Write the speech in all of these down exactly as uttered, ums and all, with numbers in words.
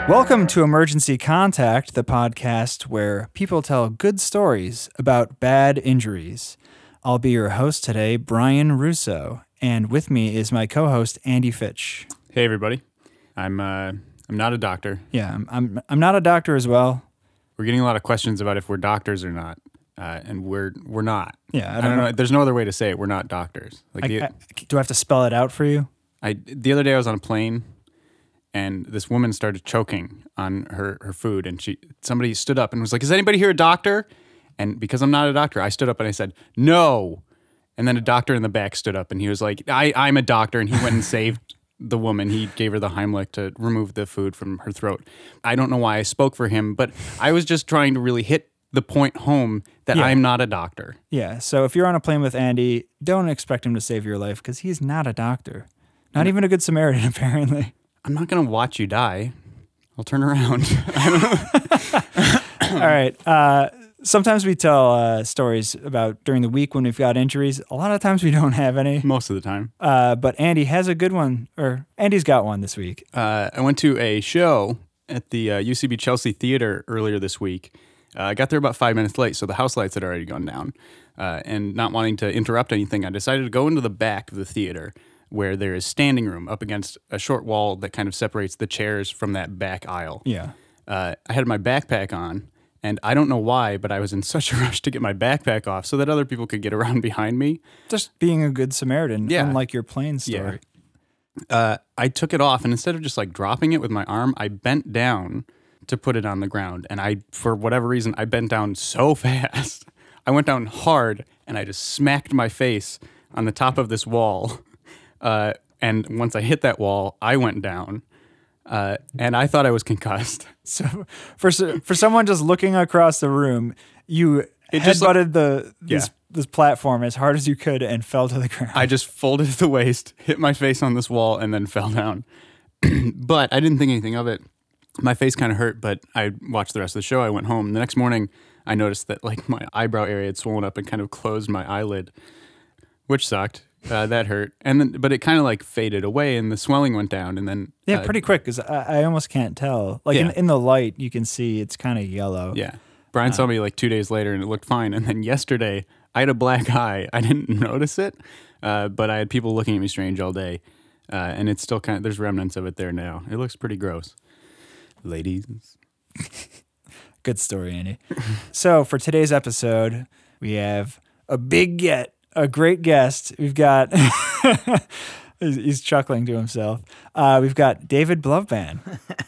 Welcome to Emergency Contact, the podcast where people tell good stories about bad injuries. I'll be your host today, Brian Russo, and with me is my co-host, Andy Fitch. Hey, everybody. I'm uh, I'm not a doctor. Yeah, I'm, I'm I'm not a doctor as well. We're getting a lot of questions about if we're doctors or not, uh, and we're we're not. Yeah, I I don't, don't know. know. There's no other way to say it. We're not doctors. Like I, the, I, do I have to spell it out for you? I the other day I was on a plane, and this woman started choking on her, her food, and she somebody stood up and was like, "Is anybody here a doctor?" And because I'm not a doctor, I stood up and I said, "No." And then a doctor in the back stood up and he was like, I, I'm a doctor. And he went and saved the woman. He gave her the Heimlich to remove the food from her throat. I don't know why I spoke for him, but I was just trying to really hit the point home that Yeah. I'm not a doctor. Yeah, so if you're on a plane with Andy, don't expect him to save your life because he's not a doctor. Not even a good Samaritan, apparently. I'm not going to watch you die. I'll turn around. All right. Uh, sometimes we tell uh, stories about during the week when we've got injuries. A lot of times we don't have any. Most of the time. Uh, but Andy has a good one, or Andy's got one this week. Uh, I went to a show at the uh, U C B Chelsea Theater earlier this week. Uh, I got there about five minutes late, so the house lights had already gone down. Uh, and not wanting to interrupt anything, I decided to go into the back of the theater where there is standing room up against a short wall that kind of separates the chairs from that back aisle. Yeah. Uh, I had my backpack on, and I don't know why, but I was in such a rush to get my backpack off so that other people could get around behind me. Just being a good Samaritan, Yeah. unlike your plane story. Uh, I took it off, and instead of just like dropping it with my arm, I bent down to put it on the ground. And I, for whatever reason, I bent down so fast. I went down hard, and I just smacked my face on the top of this wall. Uh, and once I hit that wall, I went down. Uh, and I thought I was concussed. So for for someone just looking across the room, you It just headbutted the this, Yeah. this platform as hard as you could and fell to the ground. I just folded the waist, hit my face on this wall, and then fell down. But I didn't think anything of it. My face kind of hurt, but I watched the rest of the show. I went home. The next morning, I noticed that like my eyebrow area had swollen up and kind of closed my eyelid, which sucked. Uh, that hurt. And then, but it kind of like faded away, and the swelling went down. And then yeah, uh, pretty quick because I, I almost can't tell. Like in, Yeah. in the light, you can see it's kind of yellow. Yeah. Brian saw me like two days later, and it looked fine. And then yesterday, I had a black eye. I didn't notice it, uh, but I had people looking at me strange all day, uh, and it's still kind of there's remnants of it there now. It looks pretty gross, ladies. Good story, Andy. So for today's episode, we have a big get, a great guest. We've got, he's, he's chuckling to himself. Uh, we've got David Blovban.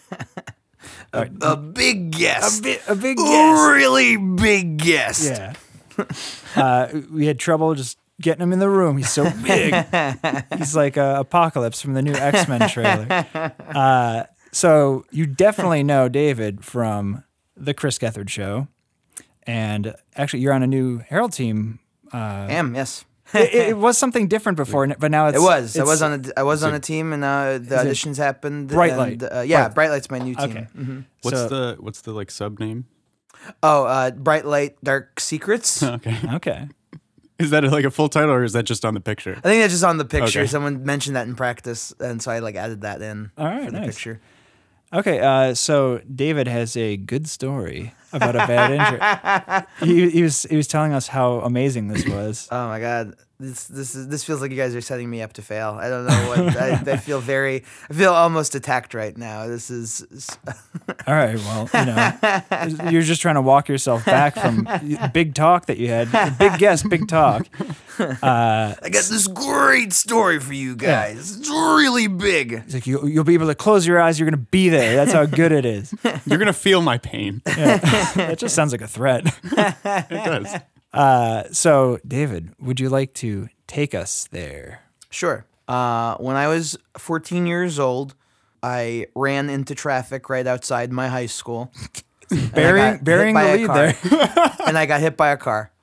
A, a big guest. A, bi- a big guest. Really big guest. Yeah. Uh, we had trouble just getting him in the room. He's so big. He's like uh, Apocalypse from the new X-Men trailer. Uh, so you definitely know David from the Chris Gethard Show. And actually, you're on a new Herald team. I am, yes. it, it was something different before, but now it's It was. I it's- was on a I was on a team, and uh, the it auditions happened. Bright and, Light? Uh, yeah, Bright- Bright Light's my new team. Okay. Mhm. What's So- the what's the like sub name? Oh, uh, Bright Light, Dark Secrets. I Okay, Okay. is that like a full title, or is that just on the picture? think that's just on the picture. Okay. Someone mentioned that in practice, and so I like added that in All right, for the nice. picture. Okay, uh, so David has a good story about a bad injury. He, he was he was telling us how amazing this was. Oh my god, this this is this feels like you guys are setting me up to fail. I don't know what I, I feel very I feel almost attacked right now. This is All right, well, you know, you're just trying to walk yourself back from big talk that you had. Big guess, big talk. Uh, I got this great story for you guys. It's really big. it's like you, you'll be able to close your eyes. You're going to be there. That's how good it is. You're gonna feel my pain. That just sounds like a threat. It does. Uh, so, David, would you like to take us there? Sure. Uh, when I was fourteen years old, I ran into traffic right outside my high school. Burying, got burying the hit by a lead car. there. And I got hit by a car.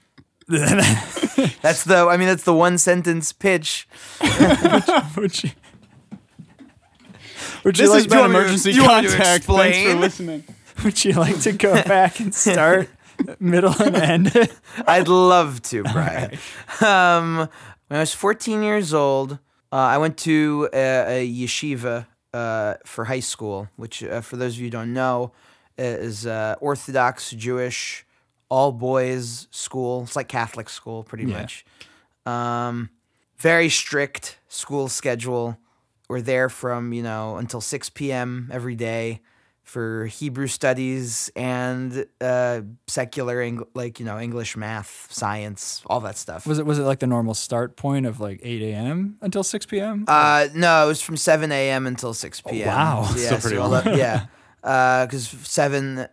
That's the. I mean, that's the one sentence pitch. Would you, would This you like has been you want me to- emergency you want me to contact. Thanks for explain? listening. Would you like to go back and start middle and end? I'd love to, Brian. Um, when I was fourteen years old, uh, I went to a, a yeshiva uh, for high school, which uh, for those of you who don't know, is uh, Orthodox Jewish all boys school. It's like Catholic school, pretty Yeah. much. Um, very strict school schedule. We're there from you know until six p.m. every day for Hebrew studies and uh, secular Eng- like you know English, math, science, all that stuff. Was it was it like the normal start point of like eight a.m. until six p.m.? Uh, no, it was from seven a.m. until six p.m. wow. Yeah, Still pretty so long. ele- yeah, because seven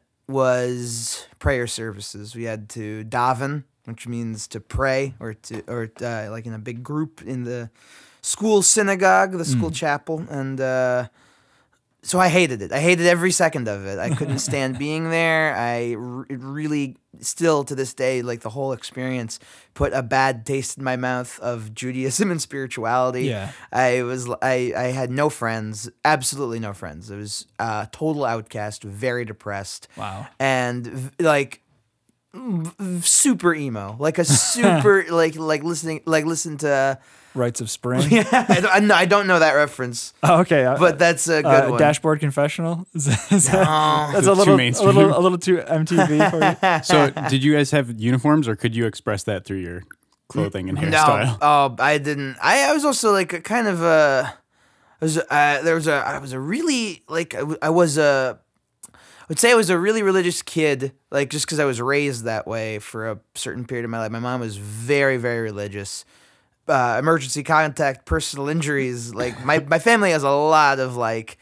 was prayer services. We had to daven, which means to pray, or to or uh, like in a big group in the school synagogue, the school chapel, and uh, so I hated it. I hated every second of it. I couldn't stand being there. I r- it really, still to this day, like the whole experience, put a bad taste in my mouth of Judaism and spirituality. Yeah. I was I I had no friends, absolutely no friends. I was a total outcast, very depressed. Wow. And v- like v- super emo, like a super like like listening like listen to Rites of Spring. yeah. I don't, I know- I don't know that reference, Oh, okay. uh, but that's a good uh, one. Dashboard Confessional. Is that, is that- No. that's Too a little, a mainstream. little, a little too M T V for you. So, did you guys have uniforms, or could you express that through your clothing and hairstyle? No, oh, I didn't. I, I was also like a kind of a. I was uh, there was a I was a really like I, w- I was a. I would say I was a really religious kid, like just because I was raised that way for a certain period of my life. My mom was very, very religious. Uh, emergency contact, personal injuries. Like my, my family has a lot of like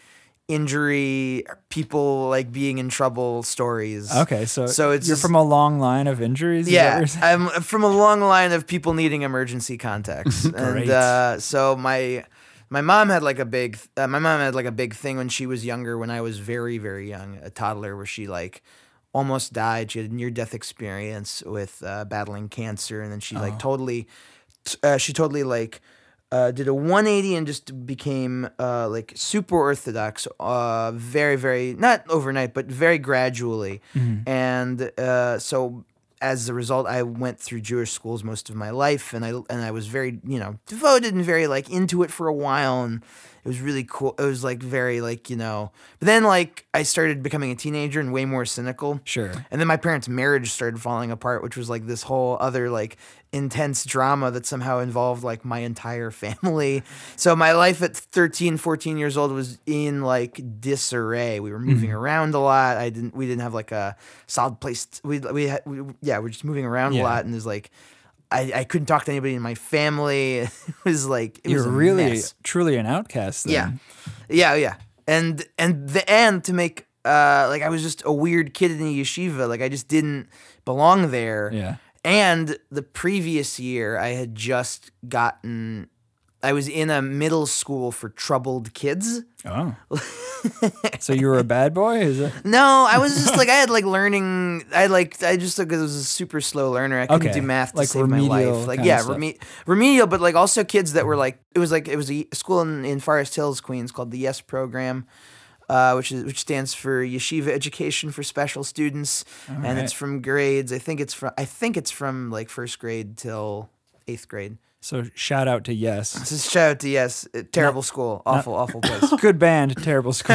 injury, people like being in trouble stories. Okay, so So it's you're just- from a long line of injuries. Is that what Yeah, you're saying? I'm from a long line of people needing emergency contacts, and Great. uh, so my my mom had like a big uh, my mom had like a big thing when she was younger. When I was very very young, a toddler, where she like almost died. She had a near death experience with uh, battling cancer, and then she like totally, t- uh, she totally like. Uh, did a one eighty and just became uh, like super orthodox, uh, very, very, not overnight, but very gradually. And uh, so as a result, I went through Jewish schools most of my life, and I and I was very, you know, devoted and very like into it for a while, and it was really cool. It was like very like, you know, but then like I started becoming a teenager and way more cynical. Sure. And then my parents' marriage started falling apart, which was like this whole other like intense drama that somehow involved like my entire family. So my life at thirteen, fourteen years old was in like disarray. We were moving around a lot. I didn't we didn't have like a solid place. t- we we, had, we yeah, we're just moving around Yeah. a lot, and there's like I, I couldn't talk to anybody in my family. It was like it You're was a really mess. truly an outcast. Then. Yeah, yeah, yeah. And and the and to make uh like I was just a weird kid in a yeshiva. Like I just didn't belong there. Yeah. And the previous year, I had just gotten. I was in a middle school for troubled kids. Oh. So you were a bad boy? Is it? No, I was just like I had like learning. I like I just like I was a super slow learner. I couldn't Okay, do math to like save my remedial life. Like kinda yeah, stuff. reme- remedial, but like also kids that were like it was like it was a school in, in Forest Hills, Queens, called the YES program. Uh, which is which stands for Yeshiva Education for Special Students, and right. it's from grades. I think it's from I think it's from like first grade till eighth grade. So shout out to Yes. This is shout out to Yes, uh, terrible school, awful, awful place. Good band, terrible school.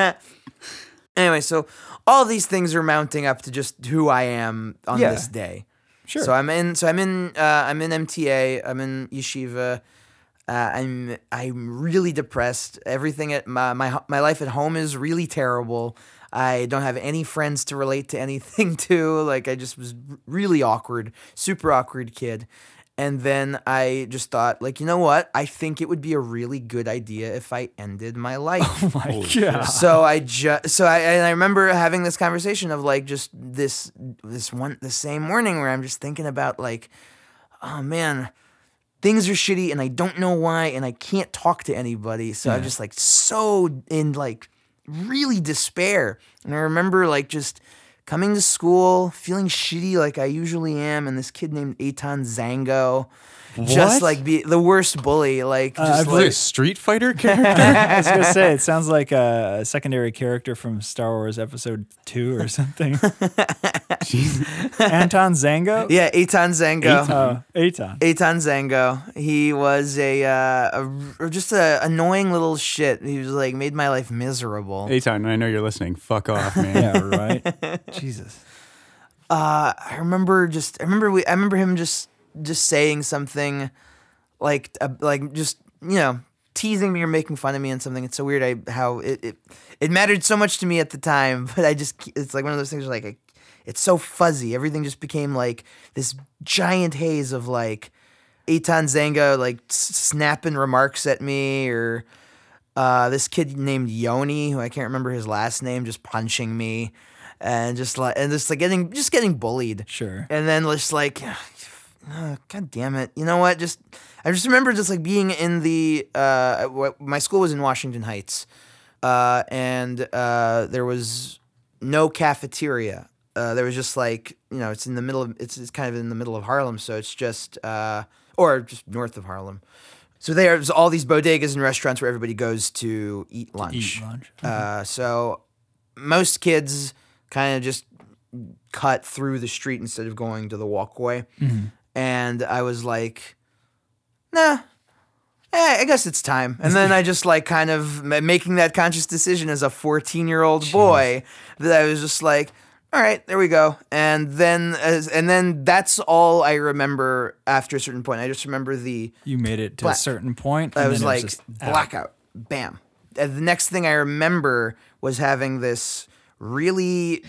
Anyway, so all these things are mounting up to just who I am on Yeah. this day. Sure. So I'm in. So I'm in. Uh, I'm in M T A. I'm in yeshiva. Uh, I'm. I'm really depressed. Everything at my my my life at home is really terrible. I don't have any friends to relate to anything to. Like I just was really awkward, super awkward kid. And then I just thought, like, you know what? I think it would be a really good idea if I ended my life. Oh my God. So I just so I and I remember having this conversation of like just this this one the same morning where I'm just thinking about like, oh man, things are shitty and I don't know why and I can't talk to anybody. So I'm Yeah. just like so in like really despair. And I remember like just coming to school, feeling shitty like I usually am, and this kid named Eitan Zango. just like be the worst bully. Like Uh, just I've Like a like Street Fighter character? I was gonna say it sounds like a secondary character from Star Wars Episode Two or something. Anton Zango. yeah, Eitan Zango. Oh, Aton. Eitan Zango. He was a, uh, a or just a annoying little shit. He was like made my life miserable. Eitan, I know you're listening. Fuck off, man. Yeah, right. Jesus. Uh, I remember just I remember we I remember him just just saying something like uh, like just you know teasing me or making fun of me and something. It's so weird I how it, it it mattered so much to me at the time, but I just it's like one of those things where like I, it's so fuzzy. Everything just became like this giant haze of like Eitan Zango like s- snapping remarks at me, or uh, this kid named Yoni, who I can't remember his last name, just punching me, and just like and just like getting just getting bullied. Sure. And then just like, oh, God damn it! You know what? Just I just remember just like being in the uh, what- my school was in Washington Heights, uh, and uh, there was no cafeteria. Uh, there was just like you know, it's in the middle of it's, it's kind of in the middle of Harlem, so it's just uh, or just north of Harlem. So there's all these bodegas and restaurants where everybody goes to eat lunch. Eat lunch. Uh, so most kids kind of just cut through the street instead of going to the walkway. And I was like, nah, eh, I guess it's time. And then I just like kind of ma- making that conscious decision as a fourteen-year-old boy that I was just like, all right, there we go. And then as and then that's all I remember after a certain point. I just remember the You made it to Black. a certain point. I and was then it like just out. blackout, bam. And the next thing I remember was having this really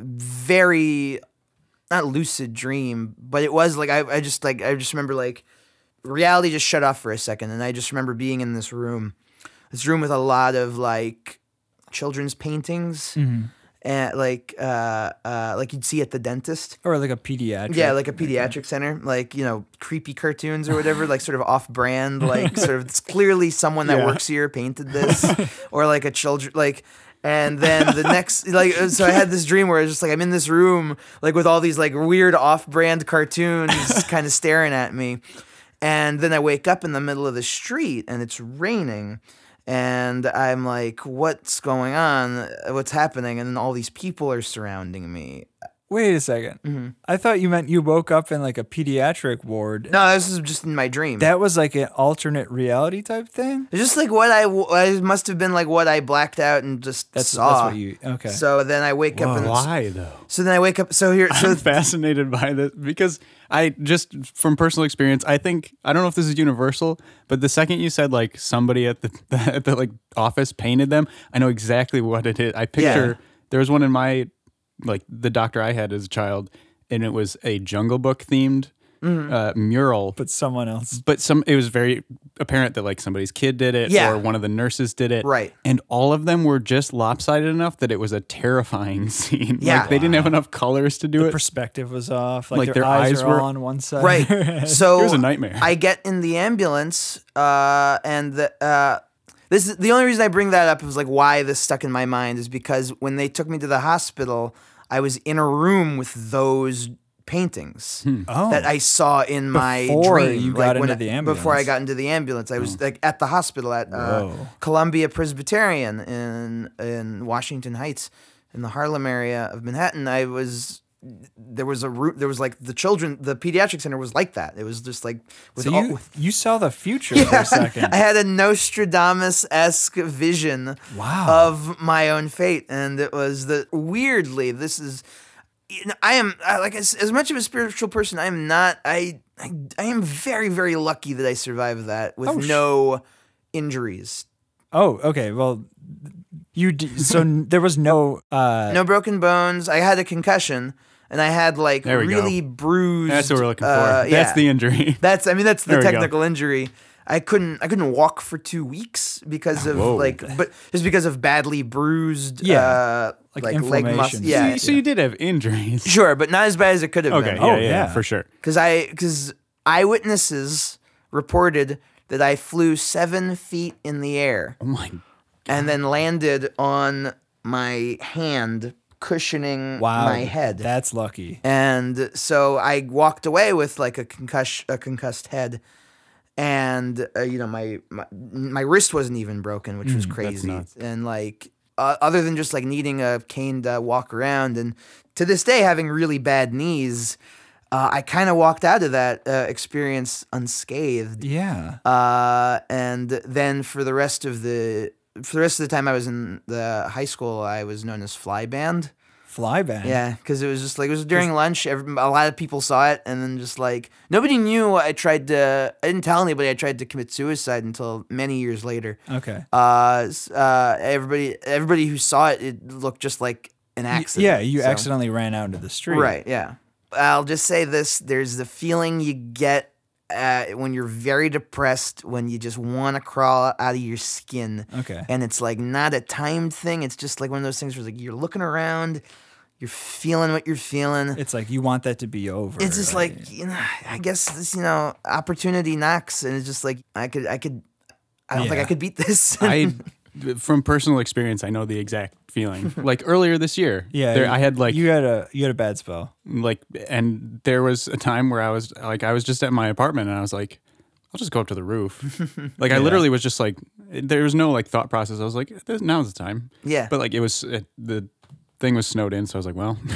very not lucid dream, but it was like I, I just like I just remember like reality just shut off for a second, and I just remember being in this room, this room with a lot of like children's paintings, and like uh, uh, like you'd see at the dentist. Or like a pediatric. Yeah, like a pediatric center, like, you know, creepy cartoons or whatever, like sort of off-brand, like sort of it's clearly someone that Yeah. works here painted this, or like a children, like, and then the next, like, so I had this dream where it's just like I'm in this room, like with all these like weird off-brand cartoons kind of staring at me, and then I wake up in the middle of the street and it's raining. And I'm like, what's going on? What's happening? And then all these people are surrounding me. Wait a 2nd I thought you meant you woke up in like a pediatric ward. No, this is just in my dream. That was like an alternate reality type thing? It's just like what I, I must have been like what I blacked out and just That's saw. that's what you okay. So then I wake up and Why though? so then I wake up. So here, so I'm fascinated by this because I just from personal experience, I think I don't know if this is universal, but the second you said like somebody at the at the like office painted them, I know exactly what it is. I picture there was one in my like the doctor I had as a child, and it was a Jungle Book themed uh, mural. but someone else. But some it was very apparent that like somebody's kid did it Yeah. or one of the nurses did it. Right. And all of them were just lopsided enough that it was a terrifying scene. Yeah. Like they didn't have enough colors to do The it. perspective was off. Like, Like, their, their eyes, eyes are were- all on one side. right. So It was a nightmare. I get in the ambulance, uh, and the uh, this is the only reason I bring that up is like why this stuck in my mind is because when they took me to the hospital, I was in a room with those paintings Oh. that I saw in my Before dream. you like got when into the I- Before I ambulance. got into the ambulance, I was like at the hospital at uh, Whoa. Columbia Presbyterian in in Washington Heights, in the Harlem area of Manhattan. I was there was a room. There was like the children. The pediatric center was like that. It was just like with So all, you with, you saw the future for a second. I had a Nostradamus-esque vision Wow. of my own fate, and it was the weirdly. This is, you know, I am I, like as, as much of a spiritual person. I am not. I, I I am very very lucky that I survived that with Oh, sh- no injuries, Oh, okay. Well, you d- so n- there was no uh no broken bones. I had a concussion, and I had like There we go. really bruised. That's what we're looking for. uh, That's yeah. the injury. That's I mean that's the There we go. technical injury. I couldn't I couldn't walk for two weeks because of Whoa. like but just because of badly bruised Yeah. uh, Like like, leg inflammation. muscle. So Yeah, you- so you did have injuries. sure, but not as bad as it could have Okay. been. Yeah, Oh, yeah, yeah. for sure. Because I because eyewitnesses reported that I flew seven feet in the air Oh my. and then landed on my hand, cushioning wow my head. That's lucky. And so I walked away with like a concuss a concussed head, and uh, you know my, my my wrist wasn't even broken, which was crazy. nuts. And like uh, other than just like needing a cane to walk around, and to this day having really bad knees, uh, I kind of walked out of that uh, experience unscathed. Yeah. Uh, and then for the rest of the for the rest of the time I was in the high school, I was known as Fly Band. Fly band. Yeah, because it was just like it was during lunch. Every, a lot of people saw it, and then just like nobody knew I tried to. I didn't tell anybody I tried to commit suicide until many years later. Okay. Uh, s- uh, everybody, everybody who saw it, it looked just like an accident. Yeah, you so- accidentally ran out into the street. Right. Yeah. I'll just say this: there's the feeling you get uh, when you're very depressed, when you just want to crawl out of your skin. Okay. And it's like not a timed thing. It's just like one of those things where like you're looking around, you're feeling what you're feeling. It's like you want that to be over. It's just like, you know, I guess this, you know, opportunity knocks, and it's just like I could, I could, I don't think Yeah. I could beat this. I, from personal experience, I know the exact feeling. Like earlier this year, yeah, there, I had like, you had a you had a bad spell. like, and there was a time where I was like, I was just at my apartment, and I was like, I'll just go up to the roof. Like, I literally was just like, there was no like thought process. I was like, "There's- now's the time. Yeah. But like, it was it, the thing was snowed in, so I was like, well,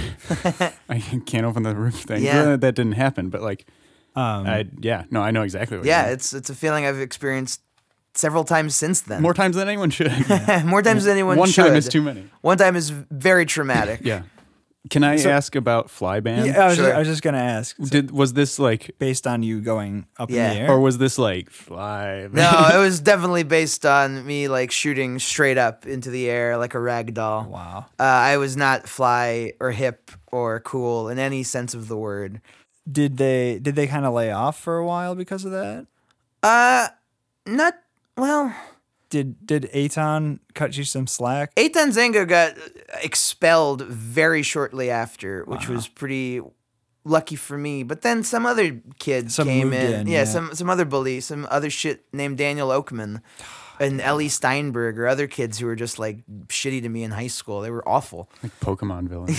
I can't open the roof thing. Yeah. That didn't happen, but like, Um, I yeah, no, I know exactly what. yeah, you mean. it's it's a feeling I've experienced several times since then. More times than anyone should. More times than anyone One should. time is too many. One time is very traumatic. Yeah. Can I ask about Fly Band? yeah, I was, Sure. just, I was just gonna ask. So Did was this like, based on you going up Yeah. in the air, or was this like Fly Band? No, it was definitely based on me like shooting straight up into the air like a rag doll. wow. Uh, I was not fly or hip or cool in any sense of the word. Did they did they kind of lay off for a while because of that? Uh, not well. Did did Aton cut you some slack? Eitan Zango got expelled very shortly after, which was pretty lucky for me. But then some other kid Some came moved in. in, yeah, yeah. some some other bully, some other shit named Daniel Oakman and Ellie Steinberg or other kids who were just like shitty to me in high school. They were awful. Like Pokemon villain.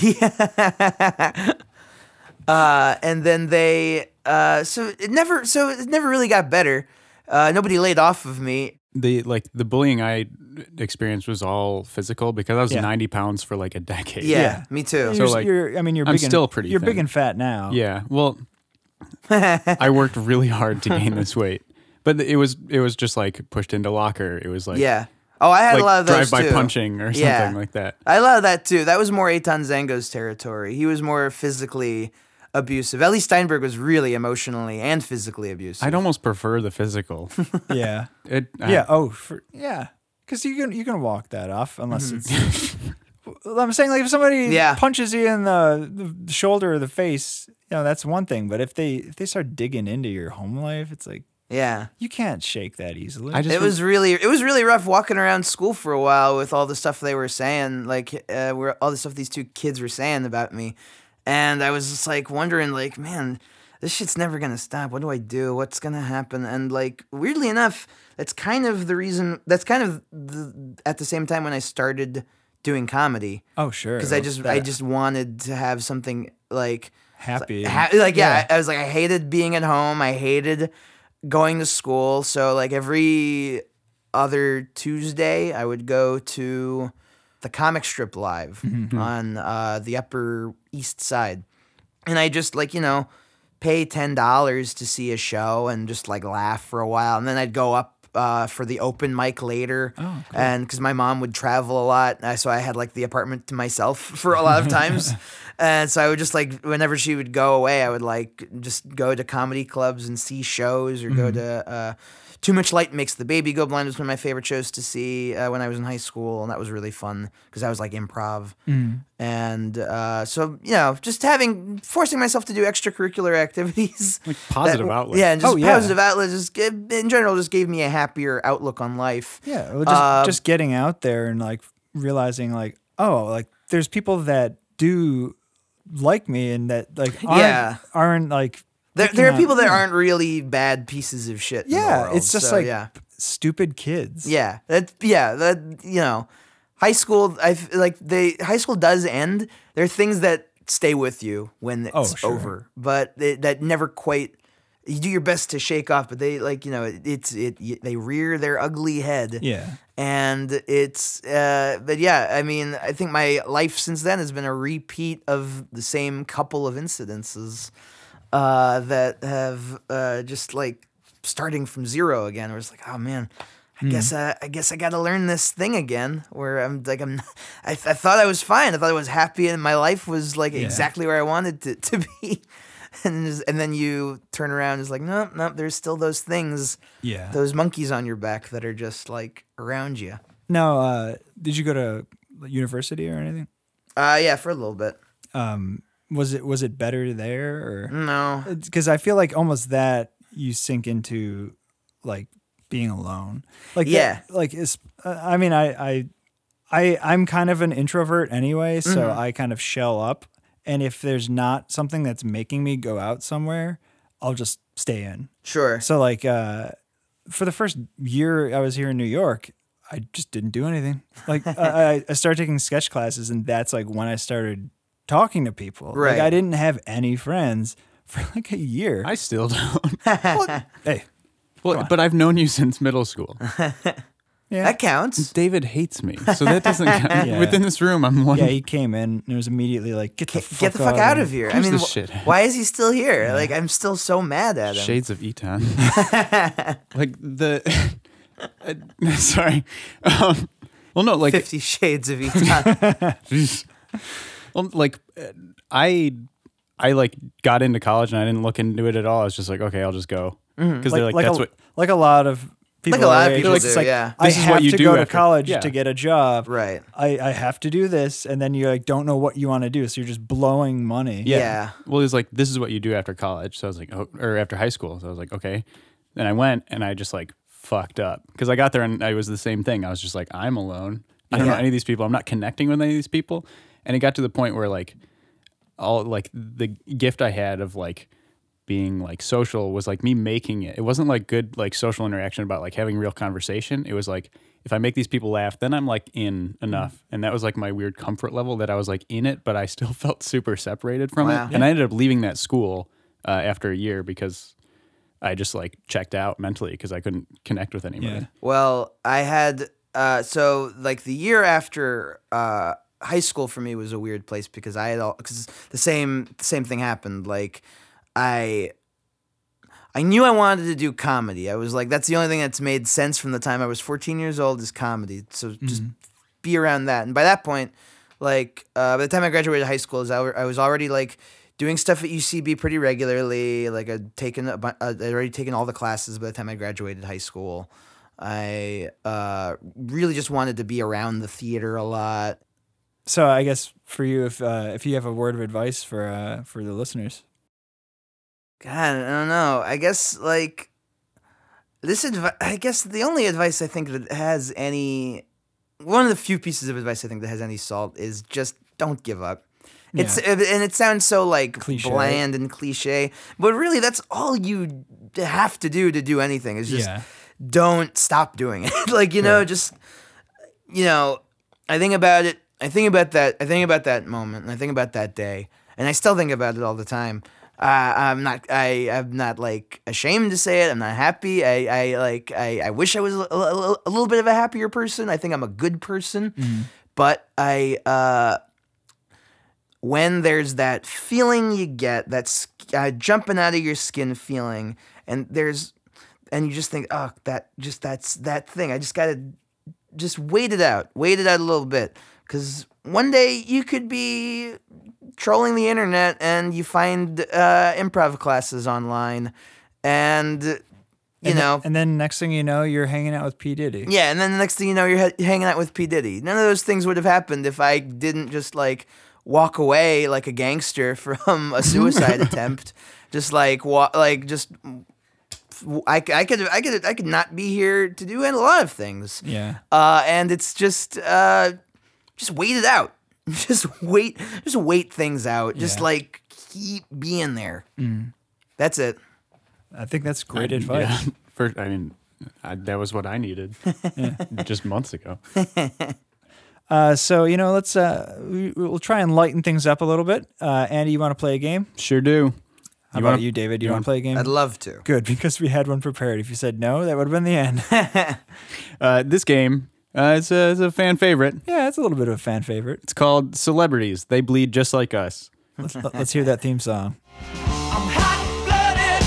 Uh, and then they uh, so it never so it never really got better. Uh, nobody laid off of me. The like the bullying I experienced was all physical because I was Yeah. ninety pounds for like a decade. Yeah, Yeah. me too. You're, like, you're, I mean, you're I'm big and, still pretty You're big thin. and fat now. Yeah. Well, I worked really hard to gain this weight, but it was it was just like pushed into locker. It was like Yeah. Oh, I had like a lot of those drive by too. punching or something Yeah. like that. I had a lot of that too. That was more Eitan Zango's territory. He was more physically abusive. Ellie Steinberg was really emotionally and physically abusive. I'd almost prefer the physical. Yeah. It, I- Yeah. Oh, for, yeah. Because you can you can walk that off unless it's. Mm-hmm. Well, I'm saying like if somebody Yeah. punches you in the, the shoulder or the face, you know that's one thing. But if they if they start digging into your home life, it's like Yeah. you can't shake that easily. I just It was really it was really rough walking around school for a while with all the stuff they were saying, like uh, where all the stuff these two kids were saying about me, and I was just like wondering, like, man, this shit's never gonna stop. What do I do? What's gonna happen? And like weirdly enough, that's kind of the reason. That's kind of the, at the same time when I started doing comedy, oh sure. because I just I That just wanted to have something like happy. Ha- like yeah, I, I was like I hated being at home. I hated going to school. So like every other Tuesday, I would go to the comic strip live on uh, the Upper East Side, and I just like you know pay ten dollars to see a show and just like laugh for a while, and then I'd go up. Uh, for the open mic later, Oh, and because my mom would travel a lot, uh, so I had like the apartment to myself for a lot of times, and so I would just like whenever she would go away, I would like just go to comedy clubs and see shows, or go to uh, Too Much Light Makes the Baby Go Blind was one of my favorite shows to see uh, when I was in high school, and that was really fun because I was like improv, and uh, so you know just having forcing myself to do extracurricular activities, like positive that- outlet. yeah, and just Oh, yeah. positive outlets just gave- in general just gave me a happier outlook on life. Yeah, well, just Uh, just getting out there and like realizing like oh like there's people that do like me and that like aren't, Yeah. aren't like There, picking there are on- people that yeah. aren't really bad pieces of shit. in the yeah world, it's just so, like yeah, stupid kids. yeah, that yeah, that you know, high school. I f- like they high school does end. There are things that stay with you when it's Oh, sure. over, but they, that never quite you do your best to shake off, but they like you know it, it's it they rear their ugly head. Yeah. And it's, uh, but yeah, I mean, I think my life since then has been a repeat of the same couple of incidences uh, that have uh, just like starting from zero again. Where it's like, oh man, I Mm. guess uh, I guess I got to learn this thing again. Where I'm like, I'm, I, I thought I was fine. I thought I was happy, and my life was like Yeah. exactly where I wanted it to, to be. And just, and then you turn around and it's like, no, no, there's still those things, Yeah. those monkeys on your back that are just like around you. Now, uh, did you go to university or anything? Uh, yeah, for a little bit. Um, was it was it better there or? No. Because I feel like almost that you sink into like being alone. Like that- Yeah. like it's. Uh, I mean, I I I I'm kind of an introvert anyway, so Mm-hmm. I kind of shell up. And if there's not something that's making me go out somewhere, I'll just stay in. Sure. So like uh, for the first year I was here in New York, I just didn't do anything. Like I, I started taking sketch classes, and that's like when I started talking to people. Right. Like I didn't have any friends for like a year. I still don't. Well, hey, Well, but I've known you since middle school. yeah, That counts. David hates me, so that doesn't count. Yeah. Within this room, I'm one. yeah. He came in and it was immediately like, get the Get, fuck, get the fuck out of here. I Who's mean, this wh- shit? why is he still here? Like, I'm still so mad at him. Shades of Eton. Like the. uh, sorry. Um, well, no, like Fifty Shades of Eton. Jeez. Well, like uh, I, I like got into college and I didn't look into it at all. I was just like, okay, I'll just go because they're like, like that's a, what. like a lot of people. Like a lot our of age, people it's do, like, yeah. I This is have what you to do go to after- college yeah. to get a job. Right. I, I have to do this, and then you like don't know what you want to do, so you're just blowing money. Yeah. Well, it was like this is what you do after college. So I was like, oh, or after high school. So I was like, okay. Then I went and I just like fucked up because I got there and I was the same thing. I was just like, I'm alone. I don't Yeah. know any of these people. I'm not connecting with any of these people. And it got to the point where like all like the gift I had of like being like social was like me making it. It wasn't like good like social interaction about like having real conversation. It was like if I make these people laugh, then I'm like in enough. And that was like my weird comfort level that I was like in it, but I still felt super separated from Wow. it. And I ended up leaving that school uh, after a year because I just like checked out mentally because I couldn't connect with anybody. Yeah. Well, I had uh, so like the year after uh, high school for me was a weird place because I had all because the same the same thing happened. Like I I knew I wanted to do comedy. I was like, that's the only thing that's made sense from the time I was fourteen years old is comedy. So just be around that. And by that point, like uh, by the time I graduated high school, is I, I was already like doing stuff at U C B pretty regularly. Like I'd taken a, bu- uh, I'd already taken all the classes by the time I graduated high school. I uh, really just wanted to be around the theater a lot. So I guess for you, if uh, if you have a word of advice for uh, for the listeners, God, I don't know. I guess like this advice. I guess the only advice I think that has any one of the few pieces of advice I think that has any salt is just don't give up. It's and it sounds so like Cliche. bland and cliche, but really that's all you have to do to do anything is just yeah, don't stop doing it. Like, you know, Yeah. just, you know, I think about it. I think about that. I think about that moment and I think about that day and I still think about it all the time. Uh, I'm not, I, I'm not like ashamed to say it. I'm not happy. I, I like, I, I wish I was a, a, a little bit of a happier person. I think I'm a good person, but I, uh, when there's that feeling you get, that's uh, jumping out of your skin feeling, and there's, and you just think, oh, that just that's that thing. I just gotta just wait it out, wait it out a little bit, because one day you could be trolling the internet and you find uh, improv classes online, and you and know, then, and then next thing you know, you're hanging out with P Diddy. yeah, and then the next thing you know, you're ha- hanging out with P Diddy. None of those things would have happened if I didn't just like walk away like a gangster from a suicide attempt. Just like wa- like just I, I could I could I could not be here to do a lot of things. Yeah. Uh, and it's just uh, just wait it out. Just wait just wait things out. Just Yeah. like keep being there. That's it. I think that's great I- advice. Yeah. First, I mean, I, that was what I needed just months ago. Uh, so you know, let's uh, we, we'll try and lighten things up a little bit. Uh, Andy, you want to play a game? Sure do. How You about wanna- you, David? You, you want to play a game? I'd love to. Good, because we had one prepared. If you said no, that would have been the end. Uh, this game uh, is, a, is a fan favorite. Yeah, it's a little bit of a fan favorite. It's called Celebrities. They Bleed Just Like Us. Let's, let's hear that theme song. I'm hot-blooded,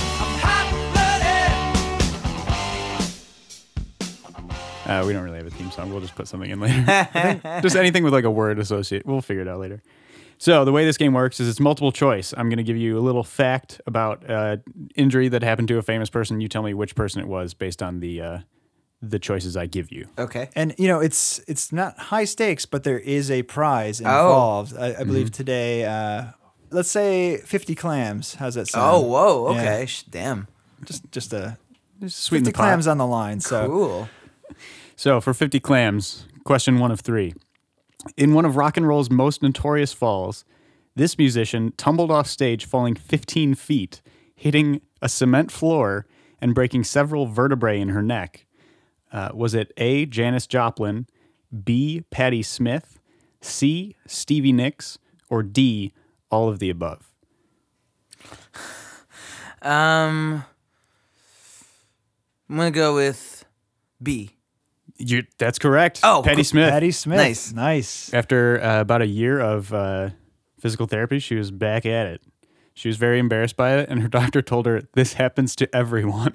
I'm hot-blooded. Uh, we don't really have a theme song. We'll just put something in later. Just anything with like a word associated. We'll figure it out later. So the way this game works is it's multiple choice. I'm going to give you a little fact about uh, injury that happened to a famous person. You tell me which person it was based on the uh, the choices I give you. Okay. And you know, it's it's not high stakes, but there is a prize Oh. involved. I, I Mm-hmm. believe today, uh, let's say fifty clams. How's that Oh, sound? whoa. Yeah. Okay. Sh Damn. Just just a Just sweeten fifty the pot. clams on the line. So Cool. So for fifty clams, question one of three. In one of rock and roll's most notorious falls, this musician tumbled off stage falling fifteen feet, hitting a cement floor and breaking several vertebrae in her neck. Uh, was it A, Janis Joplin, B, Patti Smith, C, Stevie Nicks, or D, all of the above? Um, I'm gonna go with B. You, that's correct. Oh, Patti cool. Smith. Patti Smith. Nice. Nice. After uh, about a year of uh, physical therapy, she was back at it. She was very embarrassed by it, and her doctor told her, "This happens to everyone."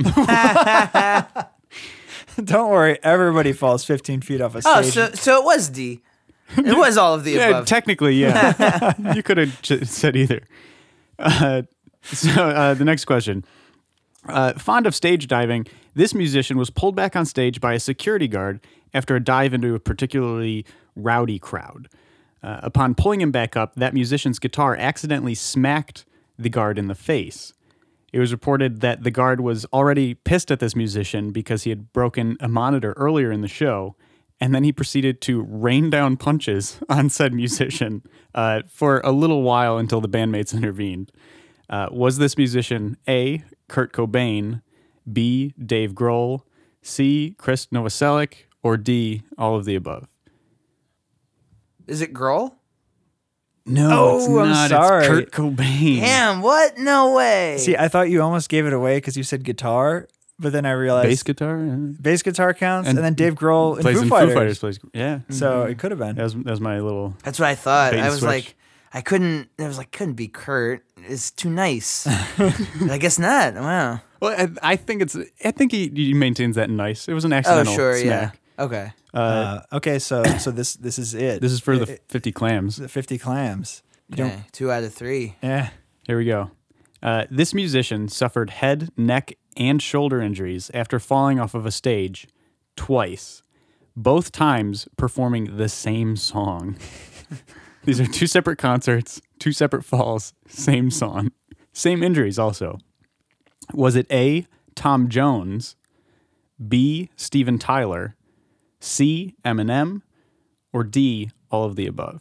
Don't worry, everybody falls fifteen feet off a Oh, stage. so so it was D. It was all of the Yeah, above. technically, yeah. You could have j- said either. Uh, so uh, the next question. Uh, fond of stage diving, this musician was pulled back on stage by a security guard after a dive into a particularly rowdy crowd. Uh, upon pulling him back up, that musician's guitar accidentally smacked the guard in the face. It was reported that the guard was already pissed at this musician because he had broken a monitor earlier in the show, and then he proceeded to rain down punches on said musician uh, for a little while until the bandmates intervened. Uh, was this musician A, Kurt Cobain, B, Dave Grohl, C, Chris Novoselic, or D, all of the above? Is it Grohl? No, Oh, it's I'm not. sorry. It's Kurt Cobain. Damn, what? No way. See, I thought you almost gave it away because you said guitar, but then I realized Bass guitar. Yeah. bass guitar counts, and, And then Dave Grohl in Plays Foo in Fighters. Foo Fighters. Plays, yeah. So it could have been. That was, that was my little. That's what I thought. Bait and I was switch. like, I couldn't. I was like, couldn't be Kurt. It's too nice. But I guess not. Wow. Well, I, I think it's. I think he, he maintains that nice. It was an Oh, accidental sure. smack. Yeah. Okay. Uh, Uh, okay, so so this this is it. this is for the It- fifty clams. the fifty clams. You don't- Okay. Two out of three. Yeah. Here we go. Uh, this musician suffered head, neck, and shoulder injuries after falling off of a stage twice, both times performing the same song. These are two separate concerts, two separate falls, same song, same injuries also. Was it A, Tom Jones, B, Steven Tyler, C, Eminem, or D, all of the above?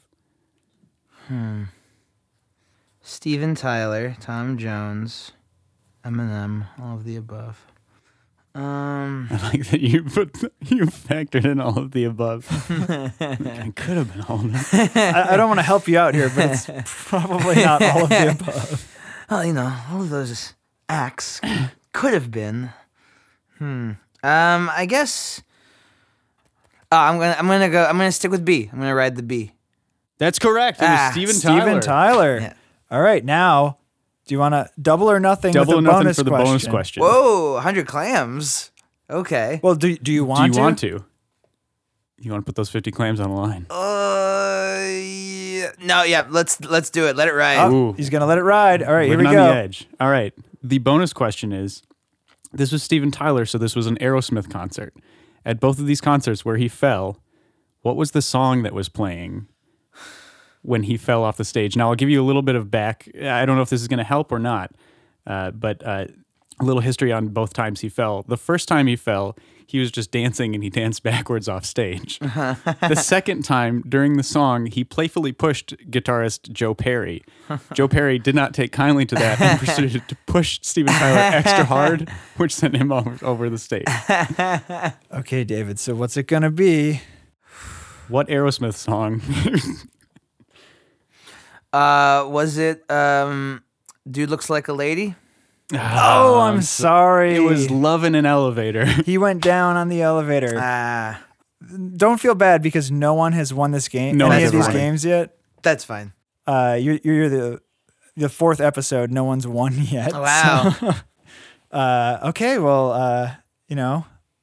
Steven Tyler, Tom Jones, Eminem, all of the above. Um, I like that you put you factored in all of the above. It could have been all of them. I, I don't want to help you out here, but it's probably not all of the above. well, you know, all of those acts could have been. Hmm. Um, I guess. Oh, I'm gonna. I'm gonna go. I'm gonna stick with B. I'm gonna ride the B. That's correct. It was Ah, Steven Tyler. Steven Tyler. Yeah. All right, now, do you want to double or nothing Double or with the nothing bonus for the question? bonus question. Whoa, one hundred clams. Okay. Well, do do you Do want you to? want to? You want to put those fifty clams on the line? Uh, yeah. No, yeah. Let's let's do it. Let it ride. Oh, Ooh. he's gonna let it ride. All right, here Living we on go. the edge. All right. The bonus question is: this was Steven Tyler, so this was an Aerosmith concert. At both of these concerts where he fell, what was the song that was playing when he fell off the stage? Now, I'll give you a little bit of back. I don't know if this is going to help or not, uh, but uh, a little history on both times he fell. The first time he fell, he was just dancing and he danced backwards off stage. The second time, during the song, he playfully pushed guitarist Joe Perry. Joe Perry did not take kindly to that and proceeded to push Steven Tyler extra hard, which sent him over, over the stage. Okay, David. So what's it gonna be? What Aerosmith song? Uh, was it um Dude looks like a lady. Oh, I'm sorry. It was love in an elevator. He went down on the elevator. Ah, Don't feel bad because no one has won this game. No any one's of these won. games yet. that's fine. Uh, you're you're the the fourth episode. No one's won yet. Wow. So, uh, okay. Well, uh, you know.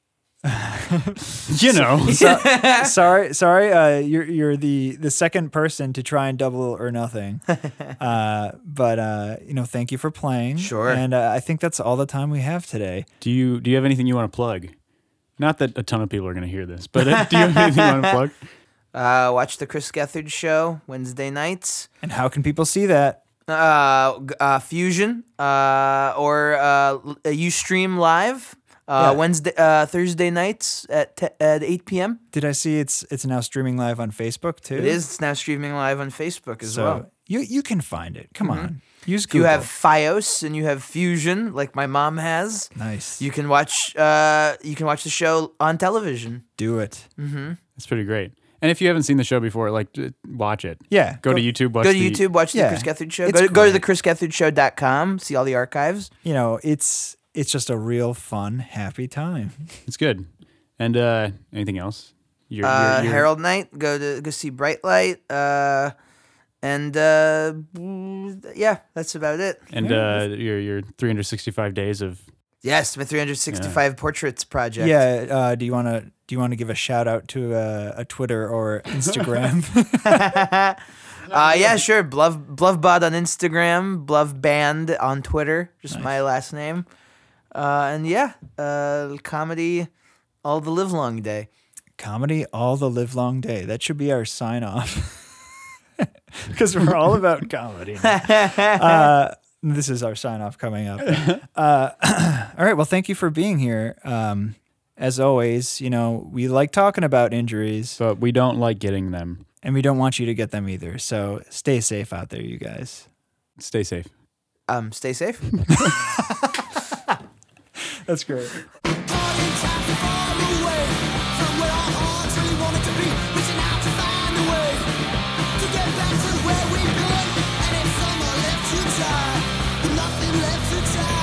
you know. So, sorry, sorry. Uh, you're you're the the second person to try and double or nothing. Uh, but uh, you know, thank you for playing. Sure. And uh, I think that's all the time we have today. Do you do you have anything you want to plug? Not that a ton of people are going to hear this, but uh, do you have anything you want to plug? Uh, watch the Chris Gethard show Wednesday nights. And how can people see that? Uh, g- uh Fusion. Uh, or uh, l- uh, Ustream Live. Uh, Yeah. Wednesday, uh, Thursday nights at te- at eight p.m. Did I see it's it's now streaming live on Facebook too? It is. It's now streaming live on Facebook as So well. you you can find it. Come on, use If Google. you have Fios and you have Fusion, like my mom has, nice. you can watch. Uh, you can watch the show on television. do it. It's pretty great. And if you haven't seen the show before, like uh, watch it. Yeah. Go, to YouTube. Watch Go to the, YouTube, watch Yeah, the Chris Gethard show. it's Go, go to the great. chris gethard show dot com, see all the archives. You know, it's it's just a real fun, happy time. It's good. And uh, anything else? Your, Uh, your- your- Herald Night, go to go see Bright Light. Uh, and uh, mm, yeah, that's about it. and uh, your your three hundred sixty-five days of Yes, my three hundred sixty-five portraits project. Yeah. Uh, do you want to do you want to give a shout out to uh, a Twitter or Instagram? Uh, yeah, sure. Bluff Bluffbot on Instagram, Bluffband on Twitter, just my last name. Uh, and yeah, uh, comedy all the live long day. Comedy all the live long day. That should be our sign off. Because we're all about comedy. now. Uh, this is our sign off coming up. Uh, all right. Well, thank you for being here. Um, as always, you know, we like talking about injuries but we don't like getting them. and we don't want you to get them either. So stay safe out there, you guys. Stay safe. Um, stay safe. That's great. Nothing left to try.